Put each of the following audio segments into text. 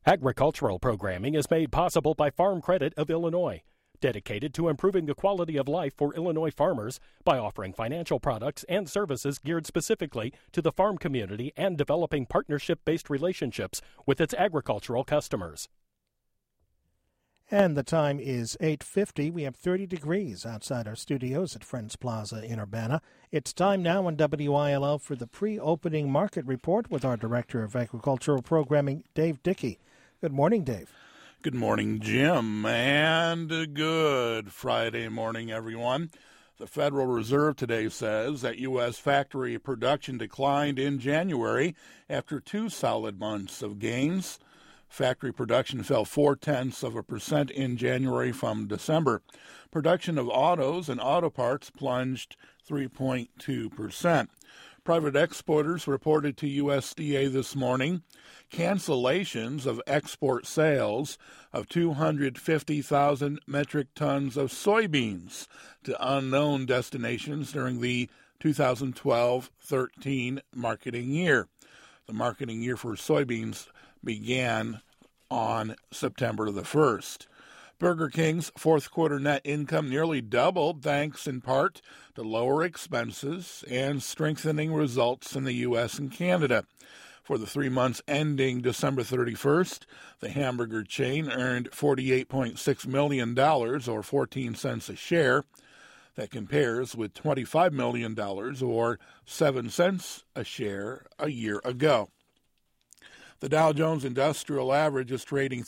Agricultural programming is made possible by Farm Credit of Illinois, dedicated to improving the quality of life for Illinois farmers by offering financial products and services geared specifically to the farm community and developing partnership-based relationships with its agricultural customers. And the time is 8:50. We have 30 degrees outside our studios at Friends Plaza in Urbana. It's time now on WILL for the pre-opening market report with our Director of Agricultural Programming, Dave Dickey. Good morning, Dave. Good morning, Jim, and good Friday morning, everyone. The Federal Reserve today says that U.S. factory production declined in January after 2 solid months of gains. Factory production fell 0.4% in January from December. Production of autos and auto parts plunged 3.2%. Private exporters reported to USDA this morning cancellations of export sales of 250,000 metric tons of soybeans to unknown destinations during the 2012-13 marketing year. The marketing year for soybeans began on September the 1st. Burger King's fourth quarter net income nearly doubled thanks in part to lower expenses and strengthening results in the U.S. and Canada. For the 3 months ending December 31st, the hamburger chain earned $48.6 million, or 14 cents a share. That compares with $25 million, or 7 cents a share a year ago. The Dow Jones Industrial Average is trading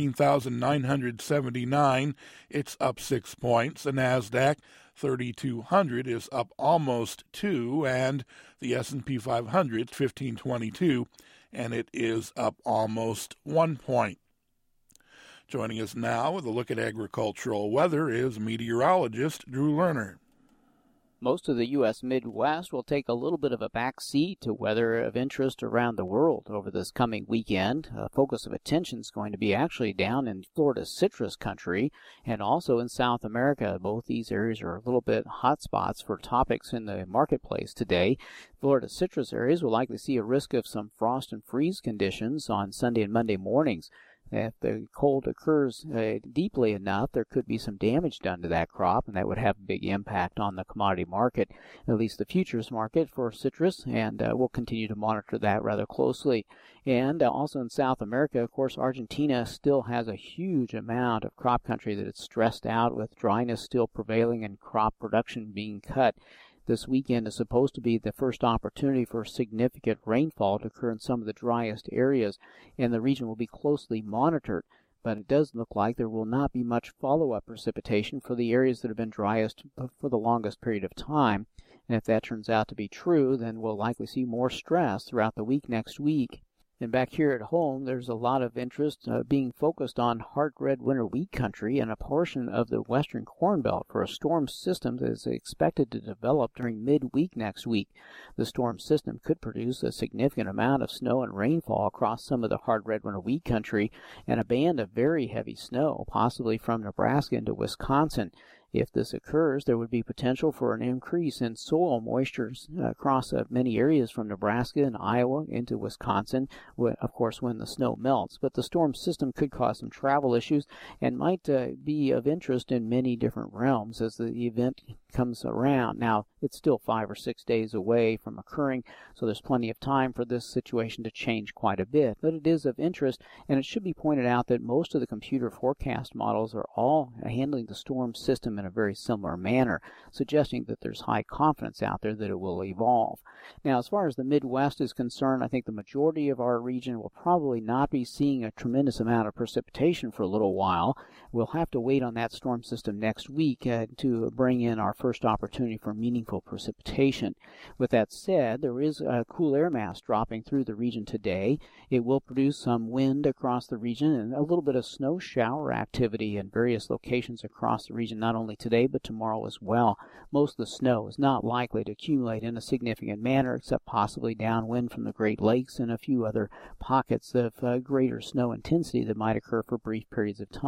13,979. It's up 6 points. The NASDAQ 3,200 is up almost 2, and the S&P 500 1522, and it is up almost 1 point. Joining us now with a look at agricultural weather is meteorologist Drew Lerner. Most of the U.S. Midwest will take a little bit of a back seat to weather of interest around the world over this coming weekend. A focus of attention is going to be actually down in Florida citrus country and also in South America. Both these areas are a little bit hot spots for topics in the marketplace today. Florida citrus areas will likely see a risk of some frost and freeze conditions on Sunday and Monday mornings. If the cold occurs deeply enough, there could be some damage done to that crop, and that would have a big impact on the commodity market, at least the futures market for citrus, and we'll continue to monitor that rather closely. And also in South America, of course, Argentina still has a huge amount of crop country that it's stressed out with dryness still prevailing and crop production being cut. This weekend is supposed to be the first opportunity for significant rainfall to occur in some of the driest areas, and the region will be closely monitored. But it does look like there will not be much follow-up precipitation for the areas that have been driest for the longest period of time. And if that turns out to be true, then we'll likely see more stress throughout the week next week. And back here at home, there's a lot of interest being focused on hard red winter wheat country and a portion of the western corn belt for a storm system that is expected to develop during midweek next week. The storm system could produce a significant amount of snow and rainfall across some of the hard red winter wheat country and a band of very heavy snow, possibly from Nebraska into Wisconsin. If this occurs, there would be potential for an increase in soil moisture across many areas from Nebraska and Iowa into Wisconsin, of course, when the snow melts. But the storm system could cause some travel issues and might be of interest in many different realms as the event comes around. Now, it's still 5 or 6 days away from occurring, so there's plenty of time for this situation to change quite a bit. But it is of interest, and it should be pointed out that most of the computer forecast models are all handling the storm system in a very similar manner, suggesting that there's high confidence out there that it will evolve. Now, as far as the Midwest is concerned, I think the majority of our region will probably not be seeing a tremendous amount of precipitation for a little while. We'll have to wait on that storm system next week to bring in our first opportunity for meaningful precipitation. With that said, there is a cool air mass dropping through the region today. It will produce some wind across the region and a little bit of snow shower activity in various locations across the region, not only today but tomorrow as well. Most of the snow is not likely to accumulate in a significant manner, except possibly downwind from the Great Lakes and a few other pockets of greater snow intensity that might occur for brief periods of time.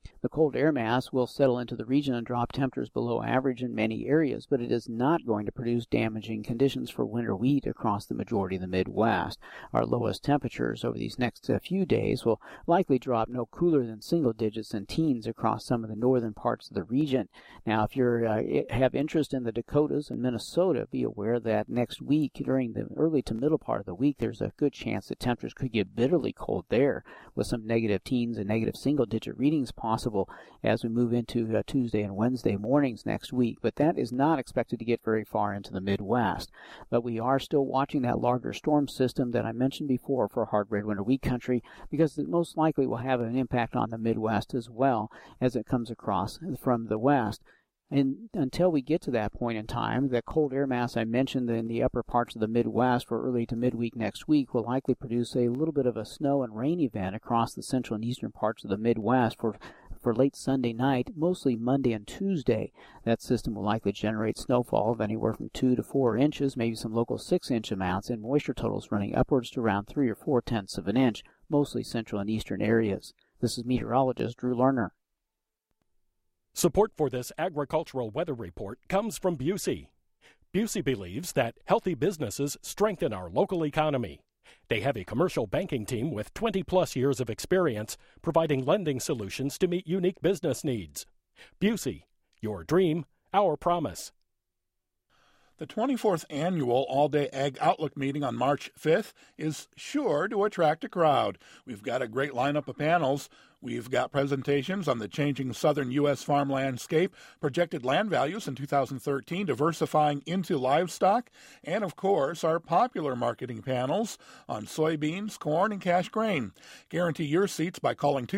The cold air mass will settle into the region and drop temperatures below average in many areas, but it is not going to produce damaging conditions for winter wheat across the majority of the Midwest. Our lowest temperatures over these next few days will likely drop no cooler than single digits and teens across some of the northern parts of the region. Now, if you have interest in the Dakotas and Minnesota, be aware that next week, during the early to middle part of the week, there's a good chance that temperatures could get bitterly cold there, with some negative teens and negative single-digit readings possible as we move into Tuesday and Wednesday mornings next week. But that is not expected to get very far into the Midwest. But we are still watching that larger storm system that I mentioned before for hard red winter wheat country, because it most likely will have an impact on the Midwest as well as it comes across from the west. And until we get to that point in time, the cold air mass I mentioned in the upper parts of the Midwest for early to midweek next week will likely produce a little bit of a snow and rain event across the central and eastern parts of the Midwest for late Sunday night, mostly Monday and Tuesday. That system will likely generate snowfall of anywhere from 2 to 4 inches, maybe some local 6-inch amounts, and moisture totals running upwards to around 3 or 4/10 of an inch, mostly central and eastern areas. This is meteorologist Drew Lerner. Support for this agricultural weather report comes from Busey. Busey believes that healthy businesses strengthen our local economy. They have a commercial banking team with 20-plus years of experience providing lending solutions to meet unique business needs. Busey, your dream, our promise. The 24th annual All-Day Ag Outlook meeting on March 5th is sure to attract a crowd. We've got a great lineup of panels. We've got presentations on the changing southern U.S. farm landscape, projected land values in 2013, diversifying into livestock, and, of course, our popular marketing panels on soybeans, corn, and cash grain. Guarantee your seats by calling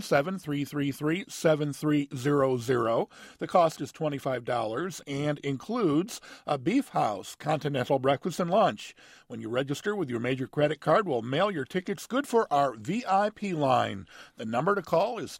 217-333-7300. The cost is $25 and includes a Beef House, continental breakfast and lunch. When you register with your major credit card, we'll mail your tickets good for our VIP line. The number to call is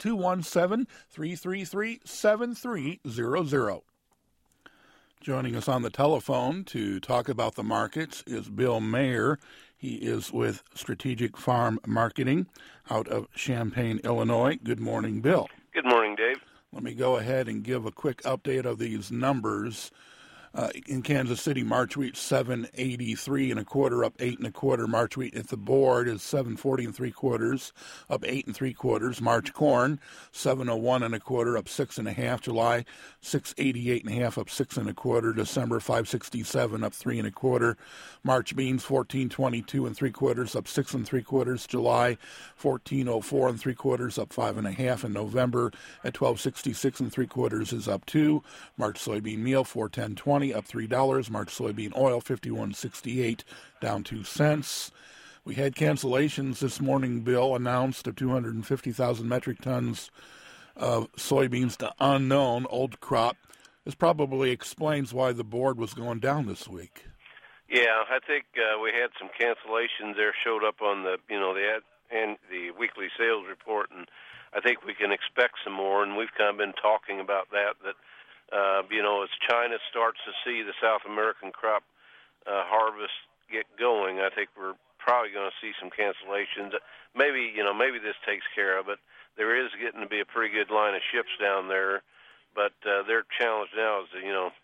217-333-7300. Joining us on the telephone to talk about the markets is Bill Mayer. He is with Strategic Farm Marketing out of Champaign, Illinois. Good morning, Bill. Good morning, Dave. Let me go ahead and give a quick update of these numbers. In Kansas City, March wheat 7.83 1/4, up 8 1/4. March wheat at the board is 7.40 3/4, up 8 3/4. March corn 7.01 1/4, up 6 1/2. July 6.88 1/2, up 6 1/4. December 5.67, up 3 1/4. March beans 14.22 3/4, up 6 3/4. July 14.04 3/4, up 5 1/2. And November at 12.66 3/4 is up 2. March soybean meal 4.10.20. Up $3. March soybean oil, 51.68, down 2 cents. We had cancellations this morning, Bill, announced of 250,000 metric tons of soybeans to unknown old crop. This probably explains why the board was going down this week. Yeah, I think we had some cancellations there showed up on the weekly sales report, and I think we can expect some more, and we've kind of been talking about that as China starts to see the South American crop harvest get going, I think we're probably going to see some cancellations. Maybe this takes care of it. There is getting to be a pretty good line of ships down there, but their challenge now is to,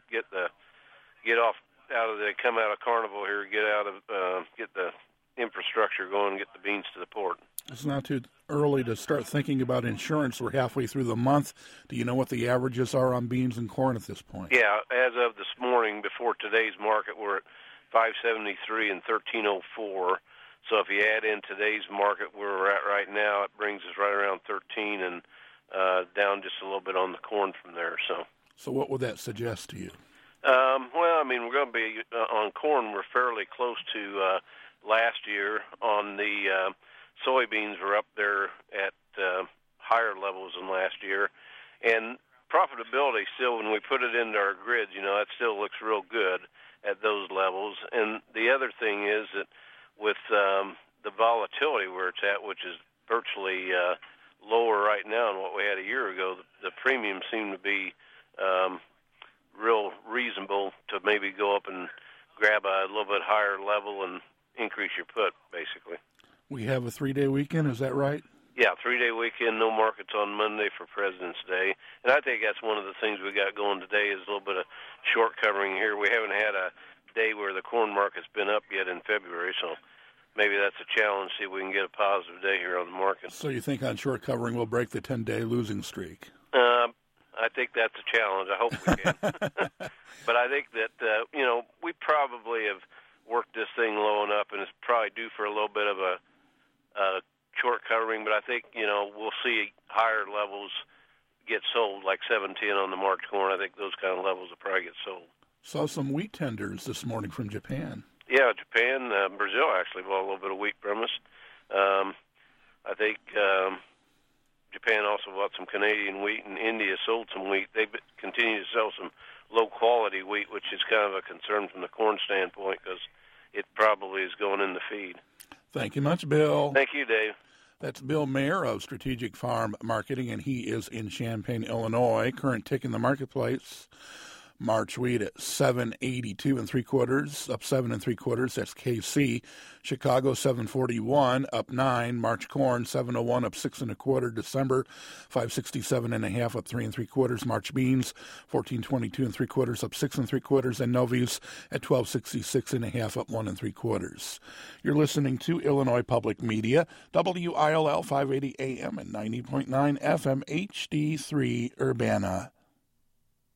come out of Carnival here, get the infrastructure going, get the beans to the port. It's not too early to start thinking about insurance. We're halfway through the month. Do you know what the averages are on beans and corn at this point? Yeah, as of this morning, before today's market, we're at 573 and 1304. So if you add in today's market where we're at right now, it brings us right around 13 and down just a little bit on the corn from there. So what would that suggest to you? We're going to be on corn. We're fairly close to last year. On the soybeans, we're up there at higher levels than last year, and profitability still, when we put it into our grids, that still looks real good at those levels. And the other thing is that with the volatility where it's at, which is virtually lower right now than what we had a year ago, the premiums seem to be real reasonable to maybe go up and grab a little bit higher level and increase your put, basically. We have a 3-day weekend, is that right? Yeah, 3-day weekend, no markets on Monday for President's Day. And I think that's one of the things we got going today is a little bit of short covering here. We haven't had a day where the corn market's been up yet in February, so maybe that's a challenge, see if we can get a positive day here on the market. So you think on short covering we'll break the 10-day losing streak? I think that's a challenge. I hope we can. But I think that, we probably have worked this thing low enough, and it's probably due for a little bit of a short covering, but I think, we'll see higher levels get sold, like 710 on the March corn. I think those kind of levels will probably get sold. Saw some wheat tenders this morning from Japan. Yeah, Japan, Brazil actually bought a little bit of wheat from us. I think Japan also bought some Canadian wheat, and India sold some wheat. They continue to sell some low-quality wheat, which is kind of a concern from the corn standpoint because it probably is going in the feed. Thank you much, Bill. Thank you, Dave. That's Bill Mayer of Strategic Farm Marketing, and he is in Champaign, Illinois. Current tick in the marketplace. March wheat at 7.82 3/4, up 7 3/4. That's KC. Chicago 7.41, up 9. March corn 7.01, up 6 1/4. December 5.67 up 3 3/4. March beans 14.22 3/4, up 6 3/4. And Novi's at 12.66 up 1 3/4. You're listening to Illinois Public Media, WILL 580 AM and 90.9 FM HD3 Urbana.